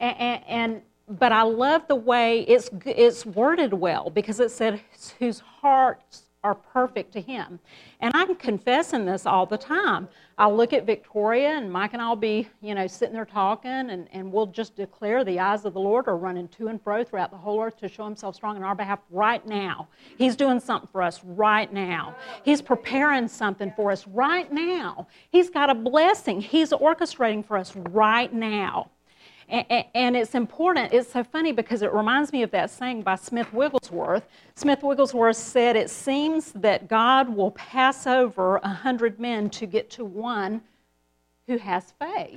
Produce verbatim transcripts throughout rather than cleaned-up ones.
And, and, and but I love the way it's it's worded well, because it said whose hearts are perfect to him. And I'm confessing this all the time. I'll look at Victoria, and Mike and I'll be, you know, sitting there talking, and, and we'll just declare the eyes of the Lord are running to and fro throughout the whole earth to show himself strong on our behalf right now. He's doing something for us right now. He's preparing something for us right now. He's got a blessing. He's orchestrating for us right now. And it's important. It's so funny because it reminds me of that saying by Smith Wigglesworth. Smith Wigglesworth said, it seems that God will pass over a hundred men to get to one who has faith.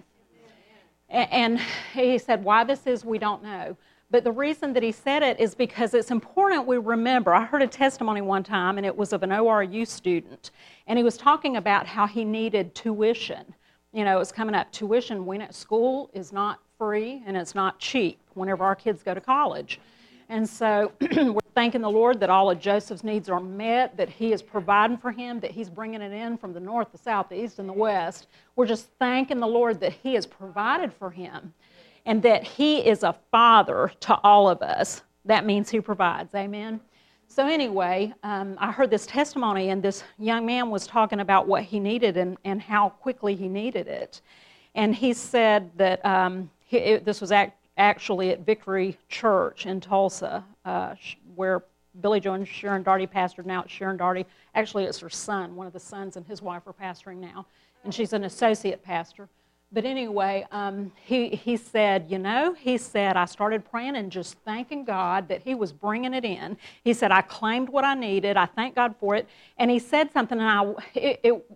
And he said, why this is, we don't know. But the reason that he said it is because it's important we remember. I heard a testimony one time, and it was of an O R U student. And he was talking about how he needed tuition. You know, it's coming up. Tuition when at school is not free, and it's not cheap whenever our kids go to college. And so we're thanking the Lord that all of Joseph's needs are met, that he is providing for him, that he's bringing it in from the north, the south, the east, and the west. We're just thanking the Lord that he has provided for him, and that he is a father to all of us. That means he provides. Amen? So anyway, um, I heard this testimony, and this young man was talking about what he needed and, and how quickly he needed it. And he said that um, he, it, this was act, actually at Victory Church in Tulsa, uh, where Billy Joe and Sharon Daugherty pastored. Now it's Sharon Daugherty. Actually, it's her son. One of the sons and his wife are pastoring now, and she's an associate pastor. But anyway, um, he, he said, you know, he said, I started praying and just thanking God that he was bringing it in. He said, I claimed what I needed. I thank God for it. And he said something, and I, it, it,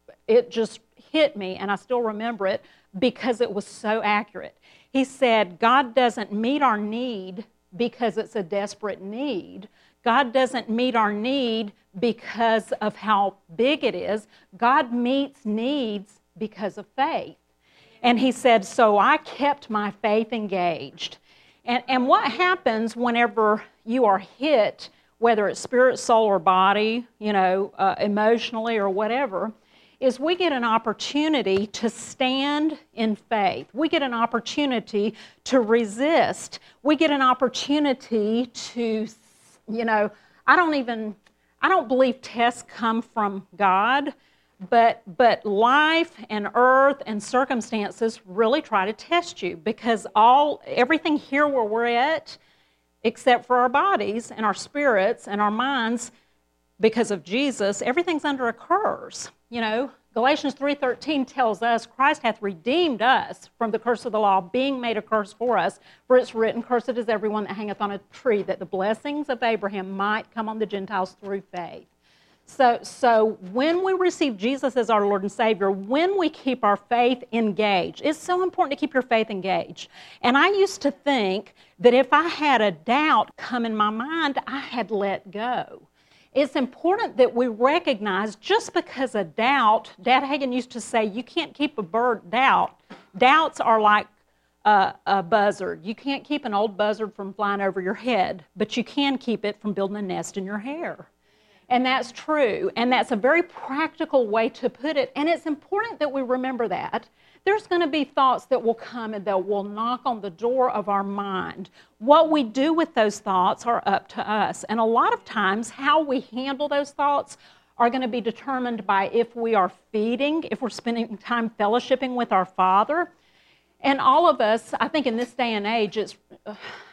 it just hit me, and I still remember it because it was so accurate. He said, God doesn't meet our need because it's a desperate need. God doesn't meet our need because of how big it is. God meets needs because of faith. And he said, so I kept my faith engaged. And, and what happens whenever you are hit, whether it's spirit, soul, or body, you know, uh, emotionally or whatever, is we get an opportunity to stand in faith. We get an opportunity to resist. We get an opportunity to, you know, I don't even, I don't believe tests come from God, but but life and earth and circumstances really try to test you, because all everything here where we're at, except for our bodies and our spirits and our minds, because of Jesus, everything's under a curse. You know, Galatians three thirteen tells us, Christ hath redeemed us from the curse of the law, being made a curse for us. For it's written, cursed is everyone that hangeth on a tree, that the blessings of Abraham might come on the Gentiles through faith. So, so when we receive Jesus as our Lord and Savior, when we keep our faith engaged, it's so important to keep your faith engaged. And I used to think that if I had a doubt come in my mind, I had let go. It's important that we recognize just because a doubt, Dad Hagin used to say, you can't keep a bird doubt. Doubts are like a, a buzzard. You can't keep an old buzzard from flying over your head, but you can keep it from building a nest in your hair. And that's true, and that's a very practical way to put it, and it's important that we remember that. There's going to be thoughts that will come and that will knock on the door of our mind. What we do with those thoughts are up to us, and a lot of times how we handle those thoughts are going to be determined by if we are feeding, if we're spending time fellowshipping with our Father. And all of us, I think in this day and age, it's... Uh,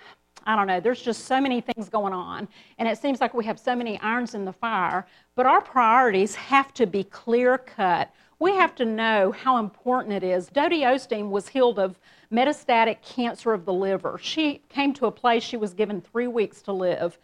I don't know, there's just so many things going on, and it seems like we have so many irons in the fire, but our priorities have to be clear-cut. We have to know how important it is. Dodie Osteen was healed of metastatic cancer of the liver. She came to a place she was given three weeks to live,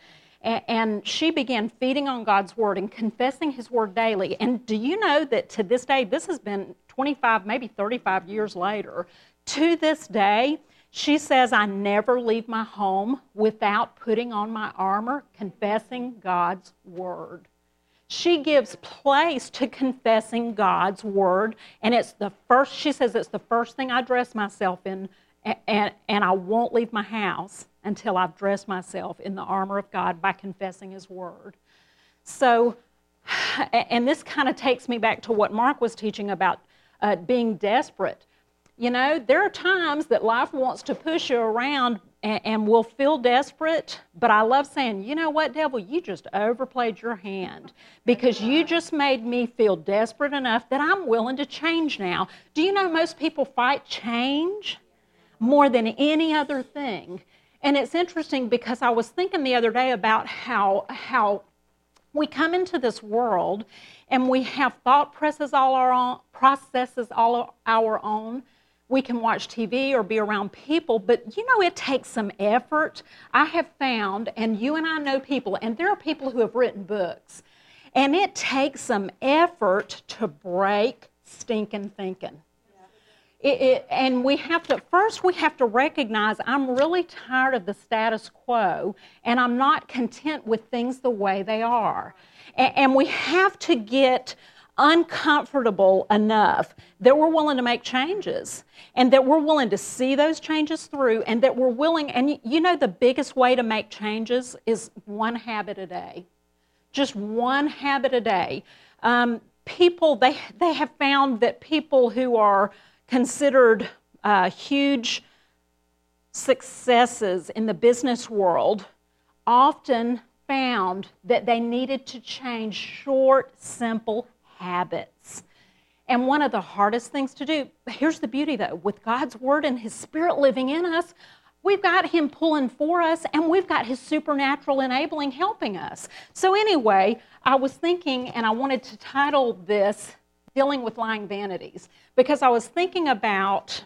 and she began feeding on God's Word and confessing His Word daily. And do you know that to this day, this has been twenty-five, maybe thirty-five years later, to this day, she says, I never leave my home without putting on my armor, confessing God's Word. She gives place to confessing God's Word, and it's the first, she says, it's the first thing I dress myself in, and, and, and I won't leave my house until I've dressed myself in the armor of God by confessing His Word. So, and this kind of takes me back to what Mark was teaching about uh, being desperate. You know, there are times that life wants to push you around and, and we'll feel desperate, but I love saying, you know what, devil, you just overplayed your hand because you just made me feel desperate enough that I'm willing to change now. Do you know most people fight change more than any other thing? And it's interesting because I was thinking the other day about how how we come into this world and we have thought processes all our own, processes all our own. We can watch T V or be around people, but you know it takes some effort. I have found, and you and I know people, and there are people who have written books, and it takes some effort to break stinking thinking. It, it, and we have to, first we have to recognize I'm really tired of the status quo and I'm not content with things the way they are. And, and we have to get uncomfortable enough that we're willing to make changes and that we're willing to see those changes through and that we're willing, and you know the biggest way to make changes is one habit a day. Just one habit a day. Um, people, they, they have found that people who are considered uh, huge successes in the business world often found that they needed to change short, simple habits. And one of the hardest things to do, here's the beauty though, with God's Word and His Spirit living in us, we've got Him pulling for us and we've got His supernatural enabling helping us. So anyway, I was thinking, and I wanted to title this, Dealing with Lying Vanities, because I was thinking about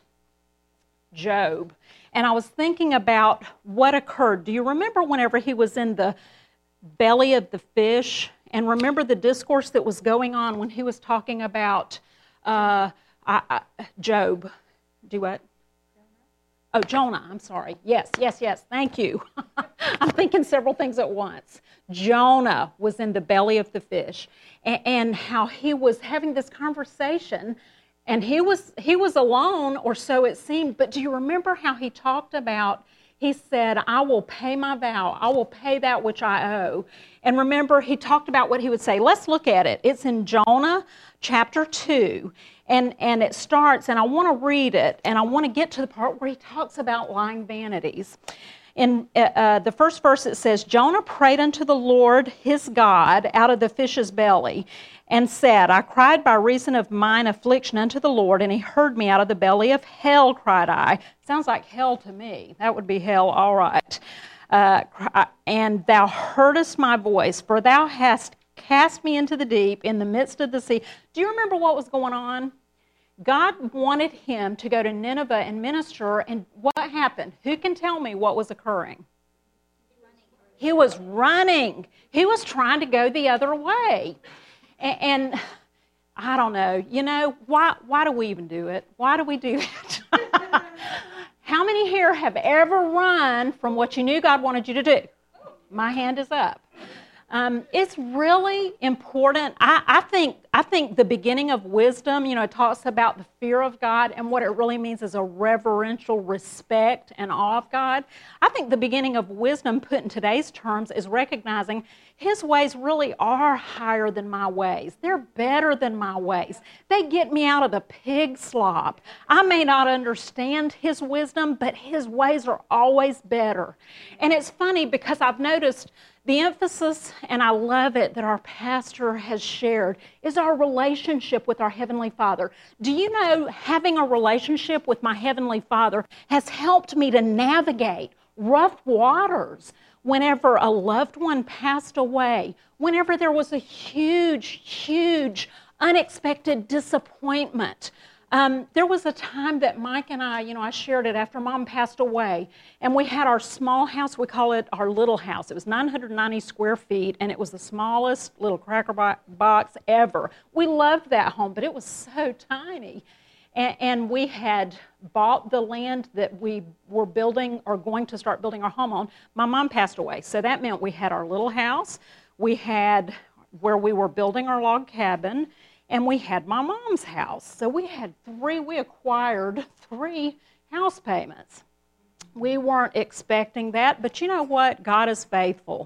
Job, and I was thinking about what occurred. Do you remember whenever he was in the belly of the fish, and remember the discourse that was going on when he was talking about uh, I, I, Job? Do what? Oh, Jonah, I'm sorry. Yes, yes, yes, thank you. I'm thinking several things at once. Jonah was in the belly of the fish, and, and how he was having this conversation, and he was he was alone, or so it seemed, but do you remember how he talked about, he said, I will pay my vow, I will pay that which I owe. And remember, he talked about what he would say. Let's look at it. It's in Jonah chapter two. And, and it starts, and I want to read it, and I want to get to the part where he talks about lying vanities. In uh, uh, the first verse it says, Jonah prayed unto the Lord his God out of the fish's belly, and said, I cried by reason of mine affliction unto the Lord, and He heard me out of the belly of hell, cried I. Sounds like hell to me. That would be hell, all right. Uh, and thou heardest my voice, for thou hast cast me into the deep in the midst of the sea. Do you remember what was going on? God wanted him to go to Nineveh and minister, and what happened? Who can tell me what was occurring? He was running. He was trying to go the other way. And, and I don't know, you know, why, why do we even do it? Why do we do it? How many here have ever run from what you knew God wanted you to do? My hand is up. Um, it's really important. I, I think I think the beginning of wisdom, you know, it talks about the fear of God, and what it really means is a reverential respect and awe of God. I think the beginning of wisdom, put in today's terms, is recognizing His ways really are higher than my ways. They're better than my ways. They get me out of the pig slop. I may not understand His wisdom, but His ways are always better. And it's funny because I've noticed the emphasis, and I love it, that our pastor has shared is our relationship with our Heavenly Father. Do you know, having a relationship with my Heavenly Father has helped me to navigate rough waters whenever a loved one passed away, whenever there was a huge, huge, unexpected disappointment. Um, there was a time that Mike and I, you know, I shared it after Mom passed away, and we had our small house. We call it our little house. It was nine hundred ninety square feet, and it was the smallest little cracker box ever. We loved that home, but it was so tiny. And, and we had bought the land that we were building or going to start building our home on. My mom passed away, so that meant we had our little house. We had where we were building our log cabin, and we had my mom's house. So we had three, we acquired three house payments. We weren't expecting that, but you know what? God is faithful.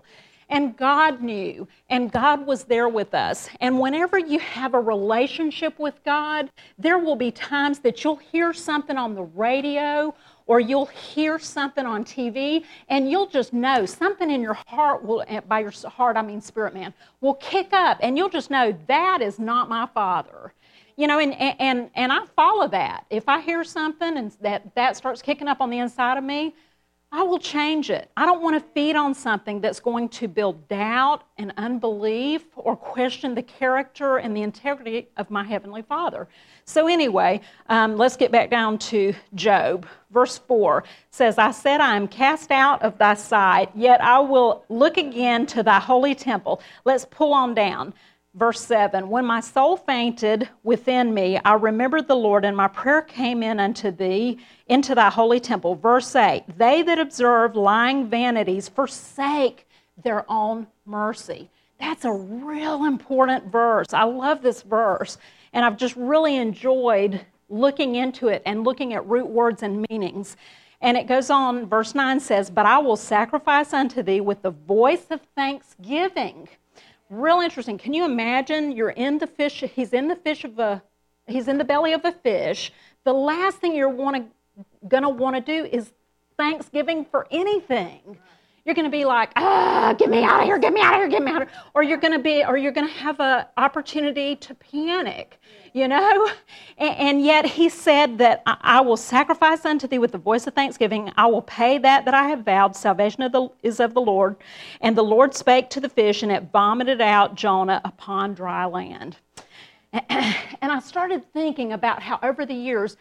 And God knew, and God was there with us. And whenever you have a relationship with God, there will be times that you'll hear something on the radio or you'll hear something on T V, and you'll just know something in your heart will, by your heart, I mean spirit man, will kick up, and you'll just know that is not my Father. You know, and, and, and I follow that. If I hear something and that, that starts kicking up on the inside of me, I will change it. I don't want to feed on something that's going to build doubt and unbelief or question the character and the integrity of my Heavenly Father. So anyway, um, let's get back down to Job. Verse four says, I said, I am cast out of thy sight, yet I will look again to thy holy temple. Let's pull on down. Verse seven, when my soul fainted within me, I remembered the Lord, and my prayer came in unto thee, into thy holy temple. Verse eight, they that observe lying vanities forsake their own mercy. That's a real important verse. I love this verse, and I've just really enjoyed looking into it and looking at root words and meanings. And it goes on, verse nine says, but I will sacrifice unto thee with the voice of thanksgiving. Real interesting. Can you imagine you're in the fish, he's in the fish of a, he's in the belly of a fish. The last thing you're want to, gonna want to do is thanksgiving for anything. You're going to be like, ah, get me out of here, get me out of here, get me out of here. Or you're going to be, or you're going to have an opportunity to panic, you know? And, and yet he said that I, I will sacrifice unto thee with the voice of thanksgiving. I will pay that that I have vowed. Salvation of the, is of the Lord. And the Lord spake to the fish, and it vomited out Jonah upon dry land. And, and I started thinking about how over the years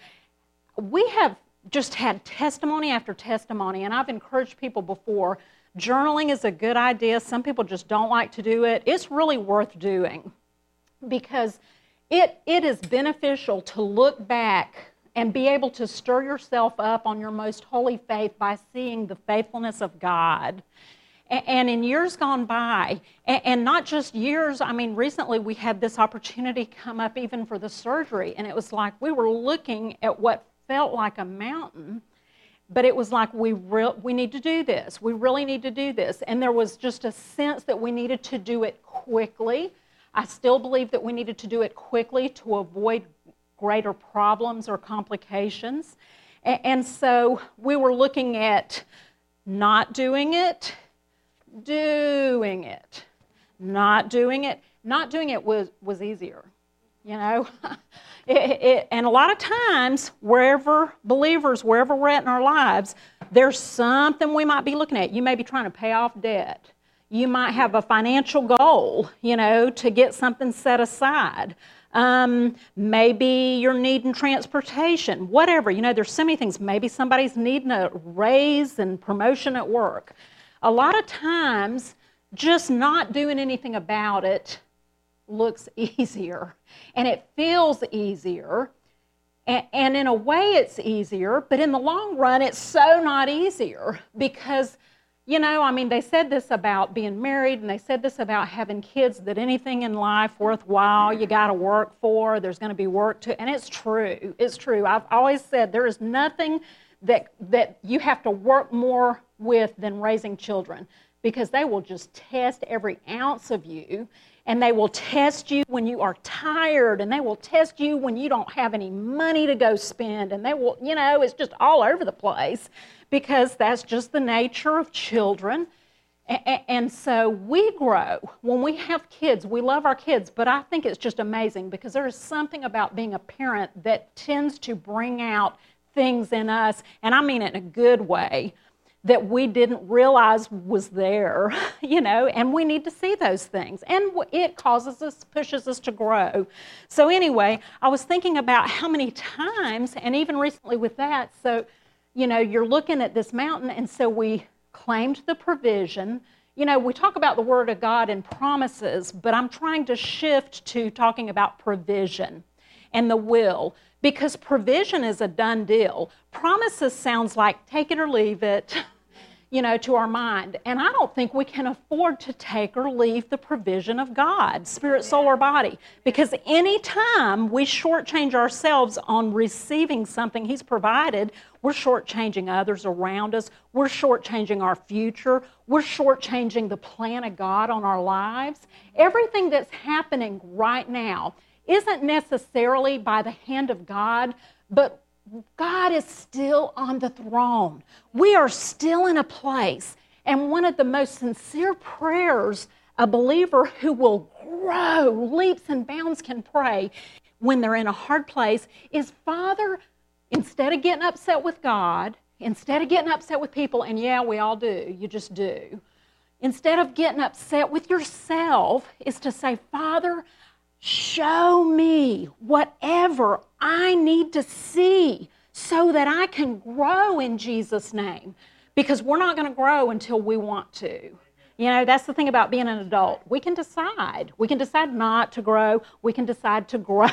we have just had testimony after testimony, and I've encouraged people before, journaling is a good idea. Some people just don't like to do it. It's really worth doing because it it is beneficial to look back and be able to stir yourself up on your most holy faith by seeing the faithfulness of God. And in years gone by, and not just years, I mean, recently we had this opportunity come up even for the surgery, and it was like we were looking at what felt like a mountain, but it was like we re- we need to do this. We really need to do this. And there was just a sense that we needed to do it quickly. I still believe that we needed to do it quickly to avoid greater problems or complications. And, and so we were looking at not doing it, doing it, not doing it. Not doing it was, was easier, you know. It, it, and a lot of times, wherever believers, wherever we're at in our lives, there's something we might be looking at. You may be trying to pay off debt. You might have a financial goal, you know, to get something set aside. Um, maybe you're needing transportation, whatever. You know, there's so many things. Maybe somebody's needing a raise and promotion at work. A lot of times, just not doing anything about it looks easier, and it feels easier, and, and in a way it's easier, but in the long run it's so not easier because, you know, I mean, they said this about being married, and they said this about having kids, that anything in life worthwhile you got to work for, there's going to be work to, and it's true, it's true. I've always said there is nothing that that you have to work more with than raising children, because they will just test every ounce of you. And they will test you when you are tired, and they will test you when you don't have any money to go spend, and they will, you know, it's just all over the place because that's just the nature of children. And so we grow. When we have kids, we love our kids, but I think it's just amazing because there is something about being a parent that tends to bring out things in us, and I mean it in a good way, that we didn't realize was there, you know, and we need to see those things. And it causes us, pushes us to grow. So anyway, I was thinking about how many times, and even recently with that, so, you know, you're looking at this mountain, and so we claimed the provision. You know, we talk about the Word of God and promises, but I'm trying to shift to talking about provision and the will, because provision is a done deal. Promises sounds like take it or leave it. you know, to our mind. And I don't think we can afford to take or leave the provision of God, spirit, soul, or body. Because any time we shortchange ourselves on receiving something He's provided, we're shortchanging others around us. We're shortchanging our future. We're shortchanging the plan of God on our lives. Everything that's happening right now isn't necessarily by the hand of God, but God is still on the throne. We are still in a place. And one of the most sincere prayers a believer who will grow leaps and bounds can pray when they're in a hard place is, Father, instead of getting upset with God, instead of getting upset with people, and yeah, we all do, you just do, instead of getting upset with yourself, is to say, Father, show me whatever I need to see so that I can grow in Jesus' name. Because we're not going to grow until we want to. You know, that's the thing about being an adult. We can decide. We can decide not to grow. We can decide to grow.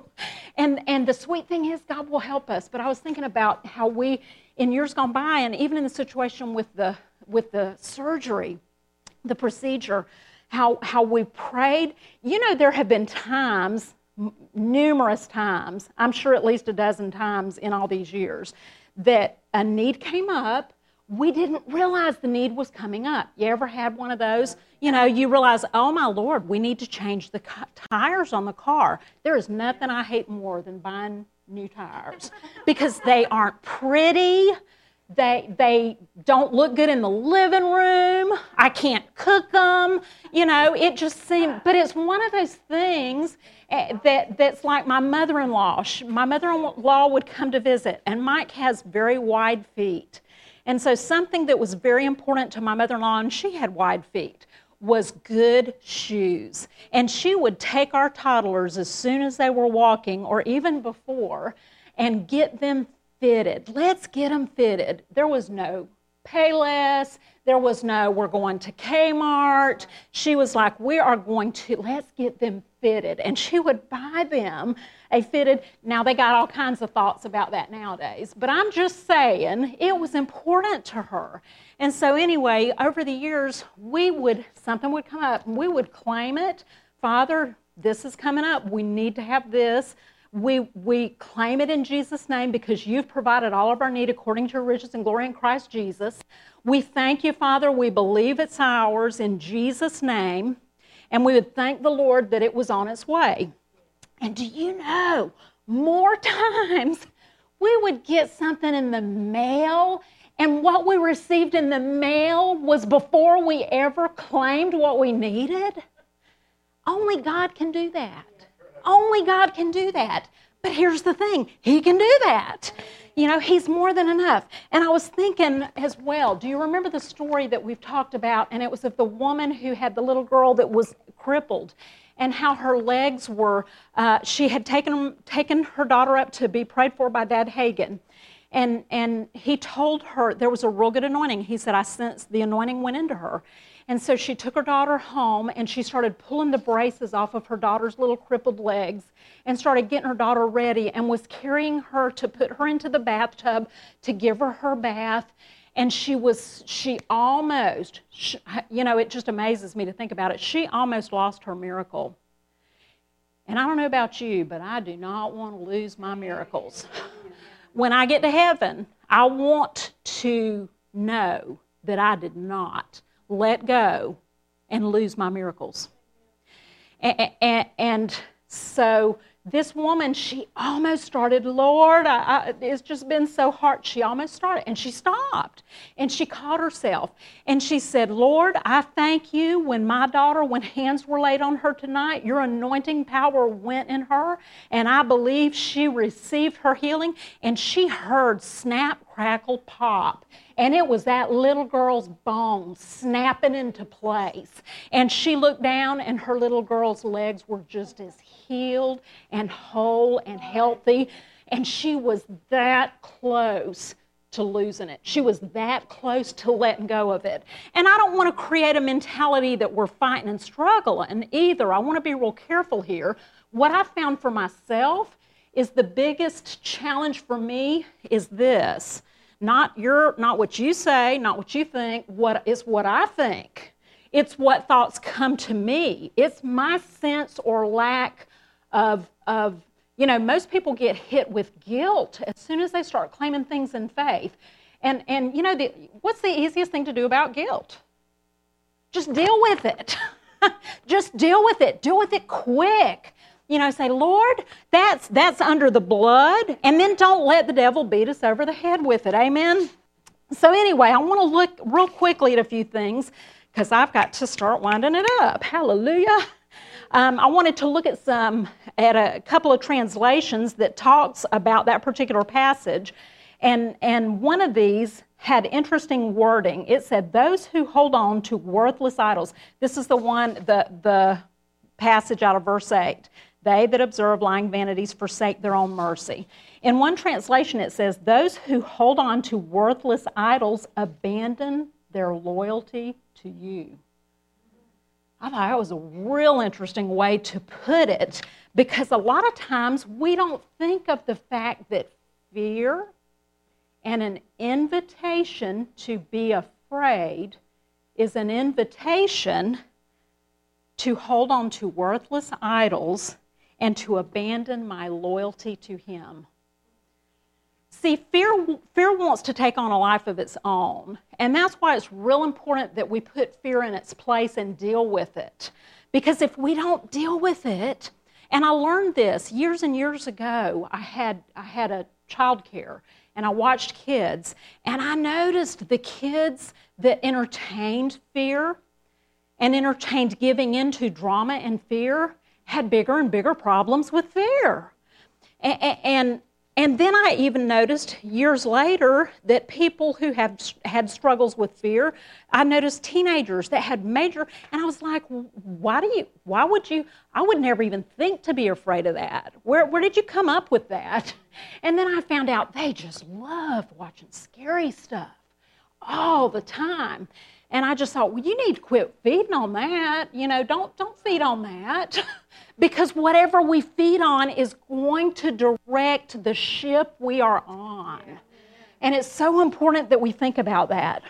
and and the sweet thing is God will help us. But I was thinking about how we, in years gone by, and even in the situation with the with the surgery, the procedure, how how we prayed. You know, there have been times, m- numerous times, I'm sure at least a dozen times in all these years, that a need came up. We didn't realize the need was coming up. You ever had one of those? You know, you realize, oh my Lord, we need to change the ca- tires on the car. There is nothing I hate more than buying new tires because they aren't pretty. They they don't look good in the living room. I can't cook them. You know, it just seemed, but it's one of those things that that's like my mother-in-law. She, my mother-in-law would come to visit, and Mike has very wide feet. And so something that was very important to my mother-in-law, and she had wide feet, was good shoes. And she would take our toddlers as soon as they were walking, or even before, and get them fitted. Let's get them fitted. There was no Payless. There was no, we're going to Kmart. She was like, we are going to, let's get them fitted. And she would buy them a fitted, now they got all kinds of thoughts about that nowadays, but I'm just saying it was important to her. And so anyway, over the years, we would, something would come up, and we would claim it. Father, this is coming up. We need to have this. We we claim it in Jesus' name because you've provided all of our need according to your riches and glory in Christ Jesus. We thank you, Father. We believe it's ours in Jesus' name. And we would thank the Lord that it was on its way. And do you know, more times we would get something in the mail, and what we received in the mail was before we ever claimed what we needed? Only God can do that. Only God can do that. But here's the thing, He can do that. You know, He's more than enough. And I was thinking as well, do you remember the story that we've talked about? And it was of the woman who had the little girl that was crippled, and how her legs were, uh, she had taken taken her daughter up to be prayed for by Dad Hagin. And, and he told her there was a real good anointing. He said, I sensed the anointing went into her. And so she took her daughter home, and she started pulling the braces off of her daughter's little crippled legs and started getting her daughter ready and was carrying her to put her into the bathtub to give her her bath. And she was, she almost, she, you know, it just amazes me to think about it. She almost lost her miracle. And I don't know about you, but I do not want to lose my miracles. When I get to heaven, I want to know that I did not let go and lose my miracles. And, and, and so this woman, she almost started, Lord, I, I, it's just been so hard. She almost started, and she stopped, and she caught herself, and she said, Lord, I thank you when my daughter, when hands were laid on her tonight, your anointing power went in her, and I believe she received her healing, and she heard snap, crackle, pop. And it was that little girl's bones snapping into place. And she looked down, and her little girl's legs were just as healed and whole and healthy. And she was that close to losing it. She was that close to letting go of it. And I don't want to create a mentality that we're fighting and struggling either. I want to be real careful here. What I found for myself is the biggest challenge for me is this. Not your, not what you say, not what you think, what it's what I think. It's what thoughts come to me. It's my sense or lack of, of, you know, most people get hit with guilt as soon as they start claiming things in faith. And, and you know, the, what's the easiest thing to do about guilt? Just deal with it. Just deal with it. Deal with it quick. You know, say, Lord, that's, that's under the blood, and then don't let the devil beat us over the head with it. Amen? So anyway, I want to look real quickly at a few things because I've got to start winding it up. Hallelujah. Um, I wanted to look at some, at a couple of translations that talks about that particular passage. And, and one of these had interesting wording. It said, those who hold on to worthless idols. This is the one, the, the passage out of verse eight. They that observe lying vanities forsake their own mercy. In one translation it says, those who hold on to worthless idols abandon their loyalty to you. I thought that was a real interesting way to put it, because a lot of times we don't think of the fact that fear and an invitation to be afraid is an invitation to hold on to worthless idols and to abandon my loyalty to Him. See, fear, fear wants to take on a life of its own, and that's why it's real important that we put fear in its place and deal with it. Because if we don't deal with it, and I learned this years and years ago, I had, I had a child care, and I watched kids, and I noticed the kids that entertained fear and entertained giving into drama and fear had bigger and bigger problems with fear. And, and, and then I even noticed years later that people who have had struggles with fear, I noticed teenagers that had major, and I was like, why do you, why would you, I would never even think to be afraid of that. Where, where did you come up with that? And then I found out they just loved watching scary stuff all the time. And I just thought, well, you need to quit feeding on that. You know, don't, don't feed on that. Because whatever we feed on is going to direct the ship we are on. And it's so important that we think about that.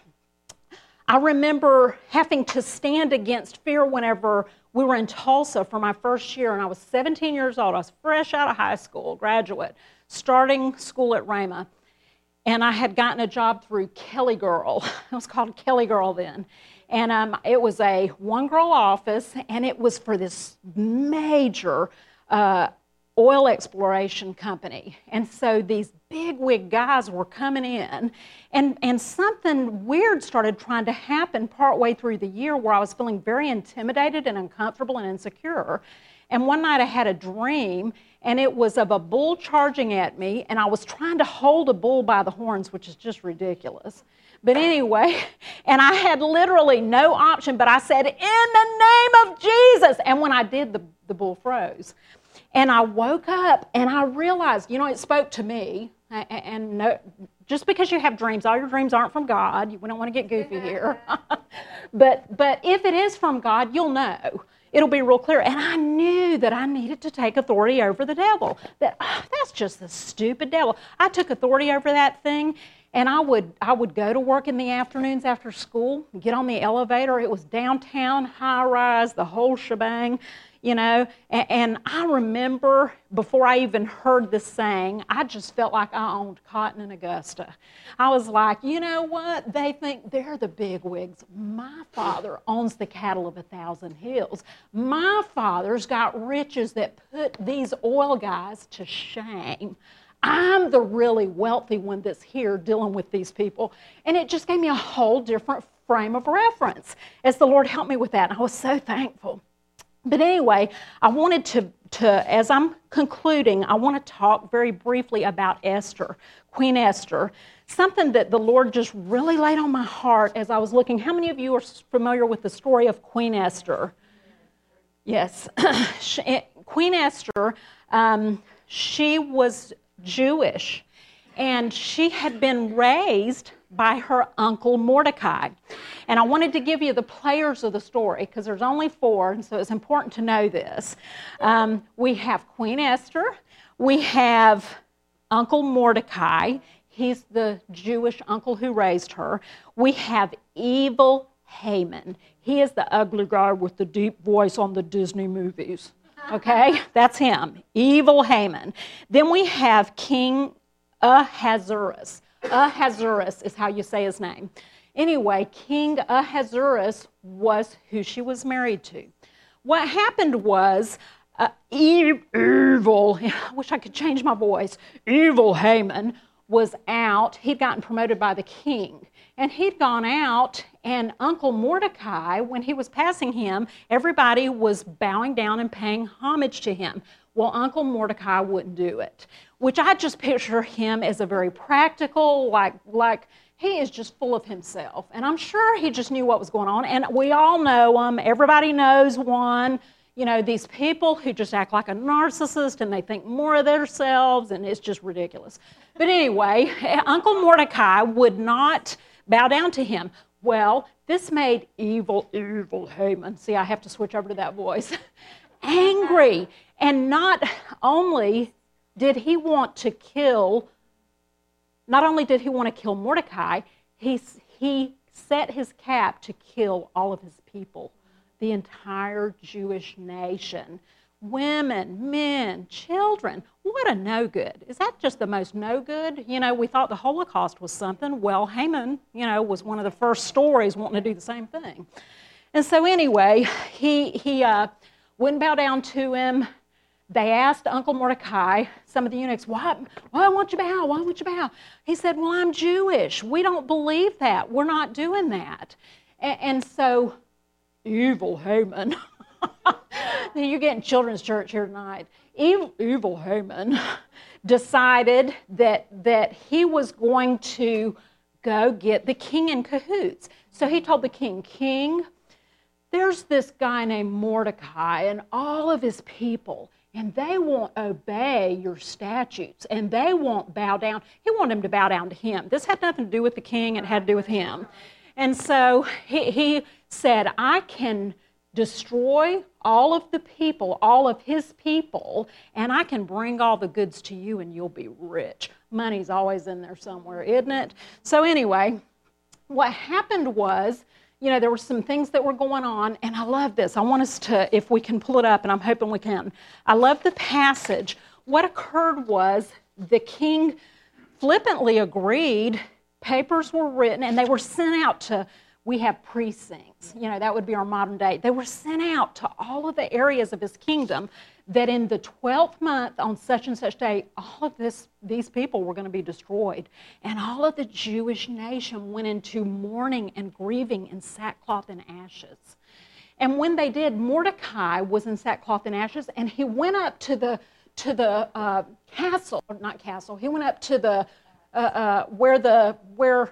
I remember having to stand against fear whenever we were in Tulsa for my first year, and I was seventeen years old. I was fresh out of high school, graduate, starting school at Rhema. And I had gotten a job through Kelly Girl. It was called Kelly Girl then. And um, it was a one-girl office, and it was for this major uh, oil exploration company. And so these big-wig guys were coming in, and, and something weird started trying to happen partway through the year where I was feeling very intimidated and uncomfortable and insecure. And one night I had a dream, and it was of a bull charging at me, and I was trying to hold a bull by the horns, which is just ridiculous. But anyway, and I had literally no option, but I said, in the name of Jesus. And when I did, the, the bull froze. And I woke up, and I realized, you know, it spoke to me. And no, just because you have dreams, all your dreams aren't from God. We don't want to get goofy here. but, but if it is from God, you'll know. It'll be real clear. And I knew that I needed to take authority over the devil. That oh, that's just the stupid devil. I took authority over that thing, and I would I would go to work in the afternoons after school, get on the elevator. It was downtown, high rise, the whole shebang, you know. And, and I remember before I even heard this saying, I just felt like I owned cotton in Augusta. I was like, you know what? They think they're the bigwigs. My Father owns the cattle of a thousand hills. My Father's got riches that put these oil guys to shame. I'm the really wealthy one that's here dealing with these people. And it just gave me a whole different frame of reference as the Lord helped me with that. And I was so thankful. But anyway, I wanted to, to, as I'm concluding, I want to talk very briefly about Esther, Queen Esther, something that the Lord just really laid on my heart as I was looking. How many of you are familiar with the story of Queen Esther? Yes. Queen Esther, um, she was Jewish, and she had been raised by her uncle Mordecai. And I wanted to give you the players of the story because there's only four, and so it's important to know this. Um, we have Queen Esther, we have Uncle Mordecai. He's the Jewish uncle who raised her. We have evil Haman. He is the ugly guy with the deep voice on the Disney movies. Okay? That's him. Evil Haman. Then we have King Ahasuerus. Ahasuerus is how you say his name. Anyway, King Ahasuerus was who she was married to. What happened was, uh, evil, I wish I could change my voice, evil Haman was out. He'd gotten promoted by the king. And he'd gone out, and Uncle Mordecai, when he was passing him, everybody was bowing down and paying homage to him. Well, Uncle Mordecai wouldn't do it, which I just picture him as a very practical, like, like he is just full of himself. And I'm sure he just knew what was going on. And we all know him. Everybody knows one. You know, these people who just act like a narcissist and they think more of themselves, and it's just ridiculous. But anyway, Uncle Mordecai would not bow down to him. Well, this made evil, evil Haman, see, I have to switch over to that voice, angry. And not only did he want to kill, not only did he want to kill Mordecai, he, he set his cap to kill all of his people, the entire Jewish nation. Women, men, children. What a no good. Is that just the most no good? You know, we thought the Holocaust was something. Well, Haman, you know, was one of the first stories wanting to do the same thing. And so anyway, he, he uh, wouldn't bow down to him. They asked Uncle Mordecai, some of the eunuchs, why, why won't you bow? Why won't you bow? He said, well, I'm Jewish. We don't believe that. We're not doing that. And, and so, evil Haman. You're getting children's church here tonight. Evil, evil Haman decided that, that he was going to go get the king in cahoots. So he told the king, King, there's this guy named Mordecai and all of his people, and they won't obey your statutes, and they won't bow down. He wanted them to bow down to him. This had nothing to do with the king. It had to do with him. And so he, he said, I can destroy all of the people, all of his people, and I can bring all the goods to you and you'll be rich. Money's always in there somewhere, isn't it? So anyway, what happened was, you know, there were some things that were going on, and I love this. I want us to, if we can pull it up, and I'm hoping we can. I love the passage. What occurred was the king flippantly agreed, papers were written, and they were sent out to, we have precincts, you know, that would be our modern day. They were sent out to all of the areas of his kingdom that in the twelfth month on such and such day, all of this, these people were going to be destroyed. And all of the Jewish nation went into mourning and grieving in sackcloth and ashes. And when they did, Mordecai was in sackcloth and ashes, and he went up to the to the uh, castle, or not castle, he went up to the, uh, uh, where the, where,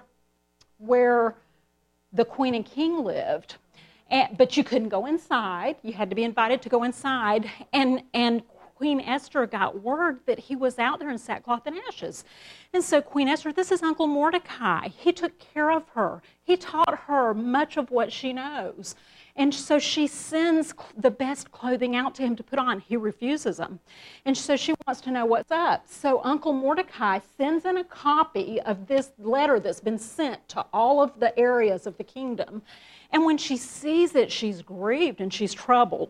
where, the queen and king lived, and, but you couldn't go inside. You had to be invited to go inside, and, and Queen Esther got word that he was out there in sackcloth and ashes. And so Queen Esther, this is Uncle Mordecai. He took care of her. He taught her much of what she knows. And so she sends the best clothing out to him to put on. He refuses them. And so she wants to know what's up. So Uncle Mordecai sends in a copy of this letter that's been sent to all of the areas of the kingdom. And when she sees it, she's grieved and she's troubled.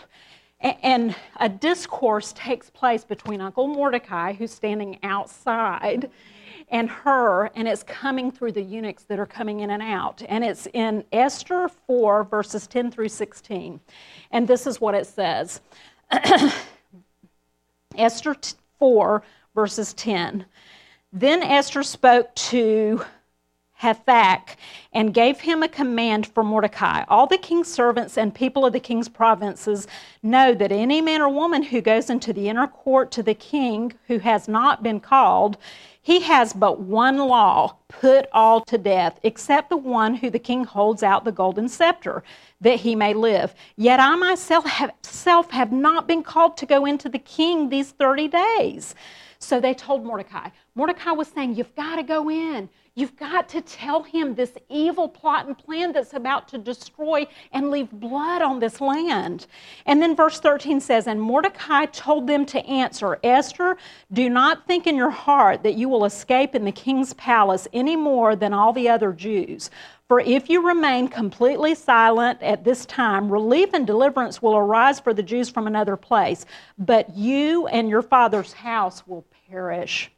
And a discourse takes place between Uncle Mordecai, who's standing outside, and her, and it's coming through the eunuchs that are coming in and out. And it's in Esther four, verses ten through sixteen. And this is what it says. Esther four, verses ten. Then Esther spoke to Hathach and gave him a command for Mordecai. All the king's servants and people of the king's provinces know that any man or woman who goes into the inner court to the king who has not been called, he has but one law, put all to death, except the one who the king holds out the golden scepter, that he may live. Yet I myself have, self have not been called to go into the king these thirty days. So they told Mordecai. Mordecai was saying, you've got to go in. You've got to tell him this evil plot and plan that's about to destroy and leave blood on this land. And then verse thirteen says, and Mordecai told them to answer, Esther, do not think in your heart that you will escape in the king's palace any more than all the other Jews. For if you remain completely silent at this time, relief and deliverance will arise for the Jews from another place, but you and your father's house will perish.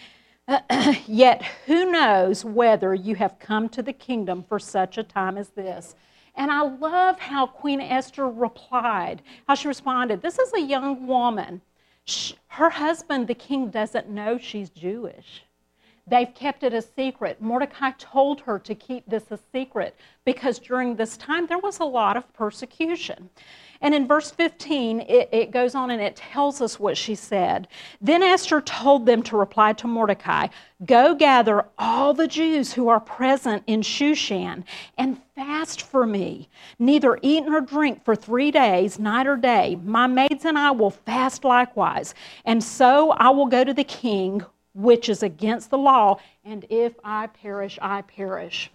Yet who knows whether you have come to the kingdom for such a time as this? And I love how Queen Esther replied, how she responded. This is a young woman. She, her husband, the king, doesn't know she's Jewish. They've kept it a secret. Mordecai told her to keep this a secret because during this time there was a lot of persecution. And in verse fifteen, it, it goes on and it tells us what she said. Then Esther told them to reply to Mordecai, go gather all the Jews who are present in Shushan and fast for me. Neither eat nor drink for three days, night or day. My maids and I will fast likewise. And so I will go to the king, which is against the law, and if I perish, I perish.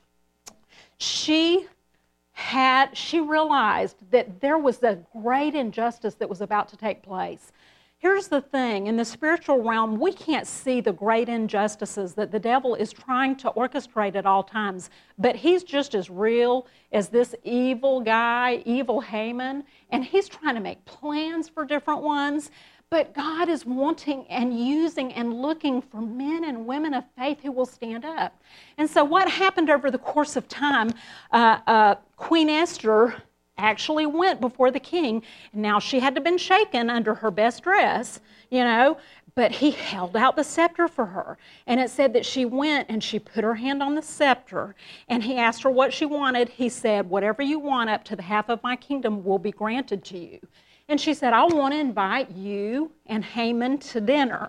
She had, she realized that there was a great injustice that was about to take place. Here's the thing, in the spiritual realm, we can't see the great injustices that the devil is trying to orchestrate at all times, but he's just as real as this evil guy, evil Haman, and he's trying to make plans for different ones. But God is wanting and using and looking for men and women of faith who will stand up. And so what happened over the course of time, uh, uh, Queen Esther actually went before the king. Now she had to have been shaken under her best dress, you know, but he held out the scepter for her. And it said that she went and she put her hand on the scepter and he asked her what she wanted. He said, whatever you want up to the half of my kingdom will be granted to you. And she said, I want to invite you and Haman to dinner.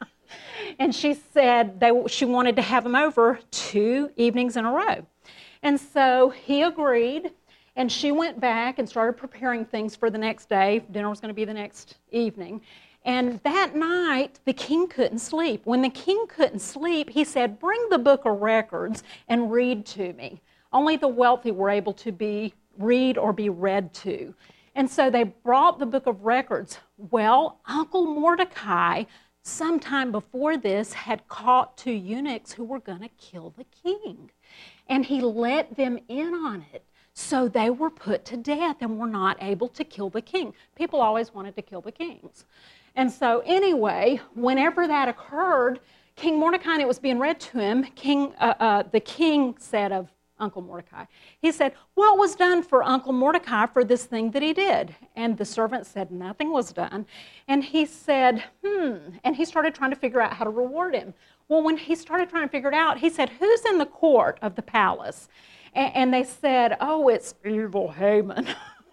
And she said they, she wanted to have him over two evenings in a row. And so he agreed, and she went back and started preparing things for the next day. Dinner was going to be the next evening. And that night, the king couldn't sleep. When the king couldn't sleep, he said, bring the book of records and read to me. Only the wealthy were able to be read or be read to. And so they brought the book of records. Well, Uncle Mordecai, sometime before this, had caught two eunuchs who were going to kill the king. And he let them in on it. So they were put to death and were not able to kill the king. People always wanted to kill the kings. And so anyway, whenever that occurred, King Mordecai, and it was being read to him, King, uh, uh, the king said of Uncle Mordecai. He said, what was done for Uncle Mordecai for this thing that he did? And the servant said, nothing was done. And he said, hmm, and he started trying to figure out how to reward him. Well, when he started trying to figure it out, he said, who's in the court of the palace? And, and they said, oh, it's evil Haman.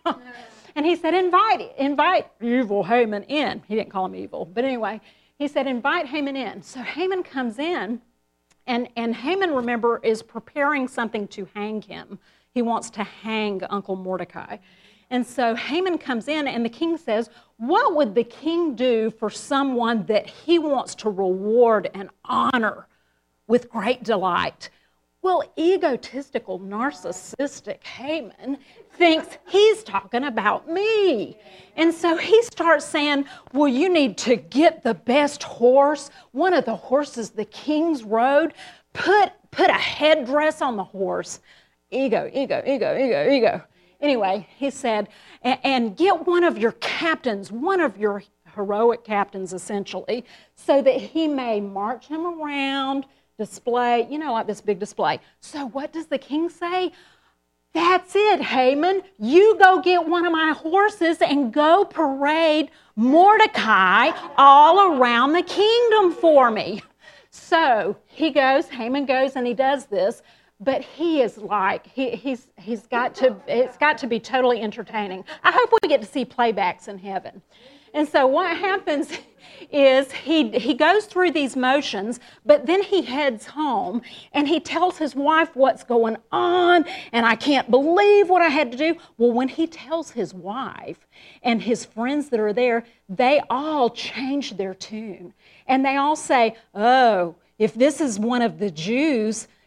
And he said, invite, invite evil Haman in. He didn't call him evil, but anyway, he said, invite Haman in. So Haman comes in. And, and Haman, remember, is preparing something to hang him. He wants to hang Uncle Mordecai. And so Haman comes in, and the king says, what would the king do for someone that he wants to reward and honor with great delight? Well, egotistical, narcissistic Haman thinks he's talking about me. And so he starts saying, well, you need to get the best horse, one of the horses the kings rode, put, put a headdress on the horse. Ego, ego, ego, ego, ego. Anyway, he said, and, and get one of your captains, one of your heroic captains, essentially, so that he may march him around, display, you know, like this big display. So what does the king say? That's it, Haman. You go get one of my horses and go parade Mordecai all around the kingdom for me. So he goes, Haman goes and he does this, but he is like, he, he's he's got to, it's got to be totally entertaining. I hope we get to see playbacks in heaven. And so what happens is he he goes through these motions, but then he heads home and he tells his wife what's going on, and I can't believe what I had to do. Well, when he tells his wife and his friends that are there, they all change their tune. And they all say, oh, if this is one of the Jews,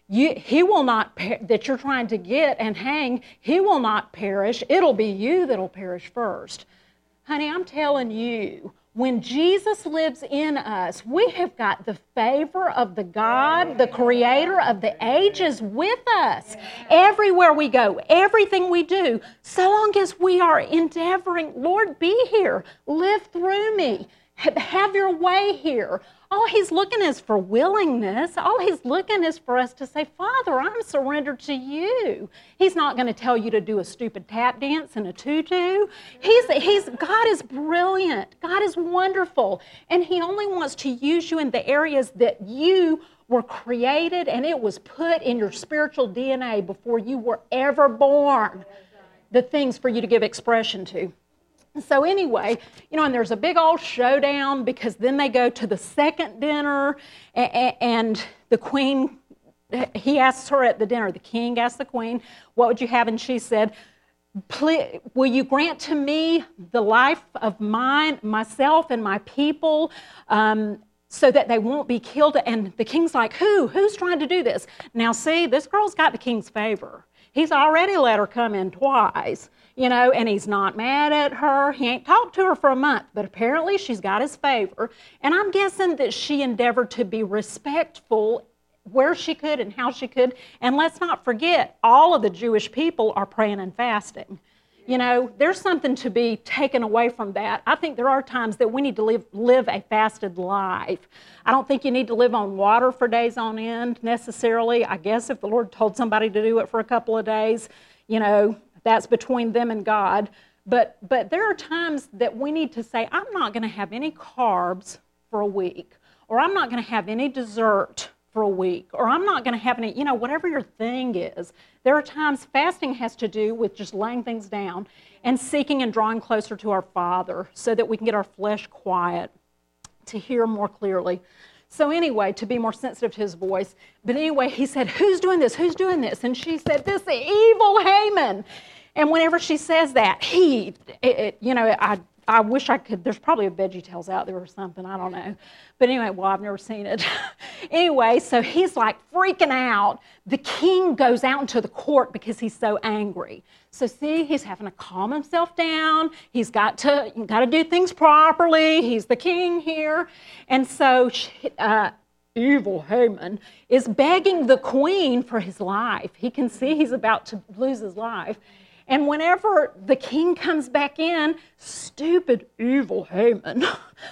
You, he will not, per- that you're trying to get and hang, he will not perish. It'll be you that'll perish first. Honey, I'm telling you, when Jesus lives in us, we have got the favor of the God, the creator of the ages with us. Everywhere we go, everything we do, so long as we are endeavoring, Lord, be here, live through me, have your way here. All he's looking is for willingness. All he's looking is for us to say, Father, I'm surrendered to you. He's not going to tell you to do a stupid tap dance in a tutu. He's, he's, God is brilliant. God is wonderful. And he only wants to use you in the areas that you were created and it was put in your spiritual D N A before you were ever born. The things for you to give expression to. So anyway, you know, and there's a big old showdown because then they go to the second dinner and, and the queen, he asks her at the dinner, the king asks the queen, what would you have? And she said, will you grant to me the life of mine, myself and my people um, so that they won't be killed? And the king's like, who? Who's trying to do this? Now see, this girl's got the king's favor. He's already let her come in twice. You know, and he's not mad at her. He ain't talked to her for a month, but apparently she's got his favor. And I'm guessing that she endeavored to be respectful where she could and how she could. And let's not forget, all of the Jewish people are praying and fasting. You know, there's something to be taken away from that. I think there are times that we need to live, live a fasted life. I don't think you need to live on water for days on end necessarily. I guess if the Lord told somebody to do it for a couple of days, you know, that's between them and God. But but there are times that we need to say, I'm not going to have any carbs for a week, or I'm not going to have any dessert for a week, or I'm not going to have any, you know, whatever your thing is. There are times fasting has to do with just laying things down and seeking and drawing closer to our Father so that we can get our flesh quiet to hear more clearly. So anyway, to be more sensitive to his voice. But anyway, he said, who's doing this? Who's doing this? And she said, this evil Haman. And whenever she says that, he, it, it, you know, I I wish I could, there's probably a VeggieTales out there or something, I don't know. But anyway, well, I've never seen it. Anyway, so he's like freaking out. The king goes out into the court because he's so angry. So see, he's having to calm himself down. He's got to, got to do things properly. He's the king here. And so uh, evil Haman is begging the queen for his life. He can see he's about to lose his life. And whenever the king comes back in, stupid, evil Haman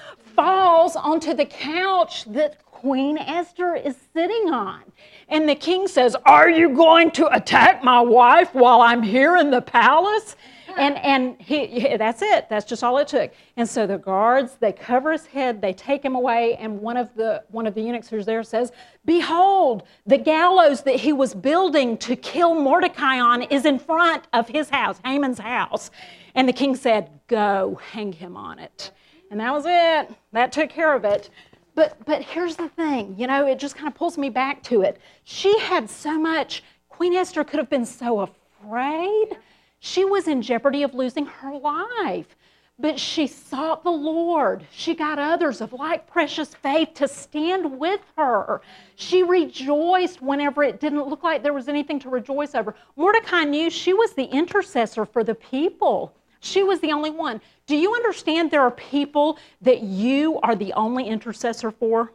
falls onto the couch that Queen Esther is sitting on. And the king says, are you going to attack my wife while I'm here in the palace? And and he, he that's it. That's just all it took. And so the guards, they cover his head, they take him away, and one of the one of the eunuchs who's there says, behold, the gallows that he was building to kill Mordecai on is in front of his house, Haman's house. And the king said, go, hang him on it. And that was it. That took care of it. But but here's the thing, you know, it just kind of pulls me back to it. She had so much, Queen Esther could have been so afraid. She was in jeopardy of losing her life, but she sought the Lord. She got others of like precious faith to stand with her. She rejoiced whenever it didn't look like there was anything to rejoice over. Mordecai knew she was the intercessor for the people. She was the only one. Do you understand there are people that you are the only intercessor for?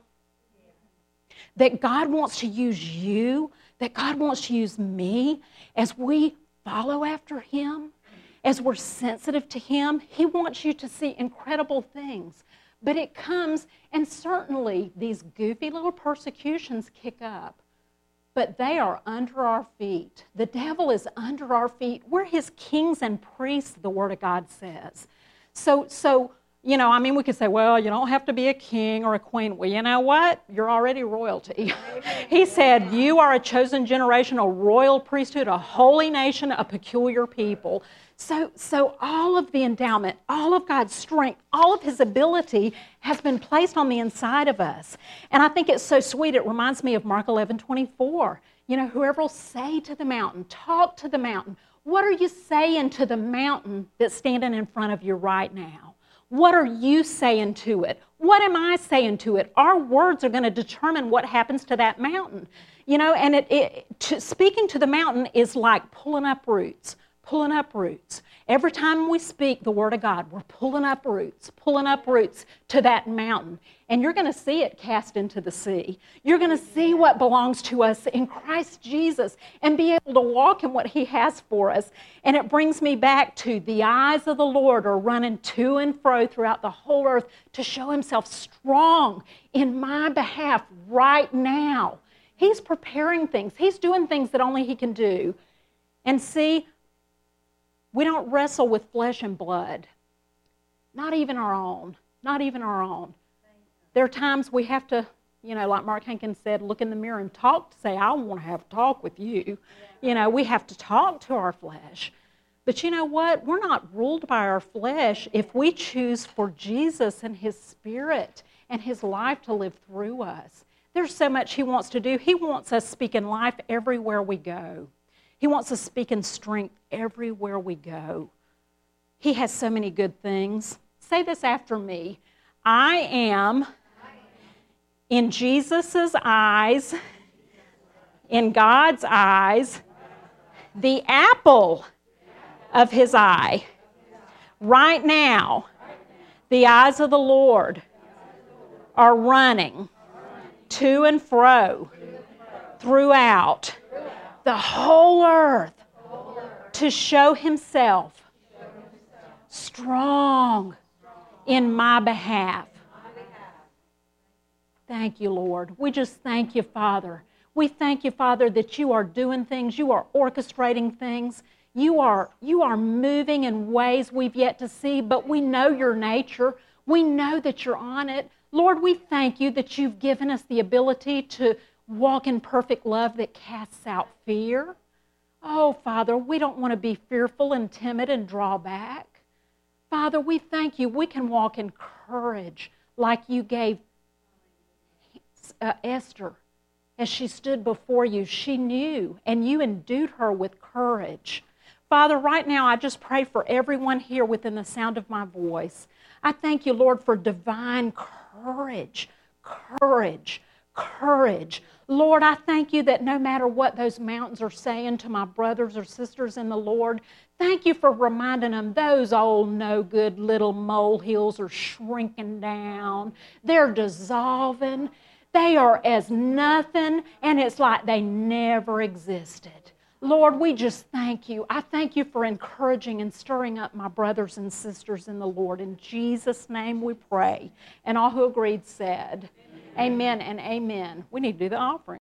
That God wants to use you, that God wants to use me as we follow after him, as we're sensitive to him. He wants you to see incredible things. But it comes, and certainly these goofy little persecutions kick up, but they are under our feet. The devil is under our feet. We're his kings and priests, the Word of God says. So, so you know, I mean, we could say, well, you don't have to be a king or a queen. Well, you know what? You're already royalty. He said, you are a chosen generation, a royal priesthood, a holy nation, a peculiar people. So, so all of the endowment, all of God's strength, all of his ability has been placed on the inside of us. And I think it's so sweet. It reminds me of Mark eleven twenty-four. You know, whoever will say to the mountain, talk to the mountain. What are you saying to the mountain that's standing in front of you right now? What are you saying to it? What am I saying to it? Our words are going to determine what happens to that mountain. You know, and it, it to, speaking to the mountain is like pulling up roots, pulling up roots. Every time we speak the Word of God, we're pulling up roots, pulling up roots to that mountain. And you're going to see it cast into the sea. You're going to see what belongs to us in Christ Jesus and be able to walk in what He has for us. And it brings me back to the eyes of the Lord are running to and fro throughout the whole earth to show Himself strong in my behalf right now. He's preparing things. He's doing things that only He can do. And see, we don't wrestle with flesh and blood. Not even our own. Not even our own. There are times we have to, you know, like Mark Hankins said, look in the mirror and talk to say, I want to have a talk with you. You know, we have to talk to our flesh. But you know what? We're not ruled by our flesh if we choose for Jesus and His Spirit and His life to live through us. There's so much He wants to do. He wants us speaking life everywhere we go. He wants us speaking strength everywhere we go. He has so many good things. Say this after me. I am, in Jesus' eyes, in God's eyes, the apple of His eye. Right now, the eyes of the Lord are running to and fro throughout the whole earth to show Himself strong in my behalf. Thank you, Lord. We just thank you, Father. We thank you, Father, that you are doing things. You are orchestrating things. You are, you are moving in ways we've yet to see, but we know your nature. We know that you're on it. Lord, we thank you that you've given us the ability to walk in perfect love that casts out fear. Oh, Father, we don't want to be fearful and timid and draw back. Father, we thank you. We can walk in courage like you gave uh, Esther. As she stood before you, she knew, and you endued her with courage. Father, right now I just pray for everyone here within the sound of my voice. I thank you, Lord, for divine courage, courage, courage. Lord, I thank you that no matter what those mountains are saying to my brothers or sisters in the Lord, thank you for reminding them those old no good little molehills are shrinking down. They're dissolving. They are as nothing, and it's like they never existed. Lord, we just thank you. I thank you for encouraging and stirring up my brothers and sisters in the Lord. In Jesus' name we pray. And all who agreed said, amen, amen and amen. We need to do the offering.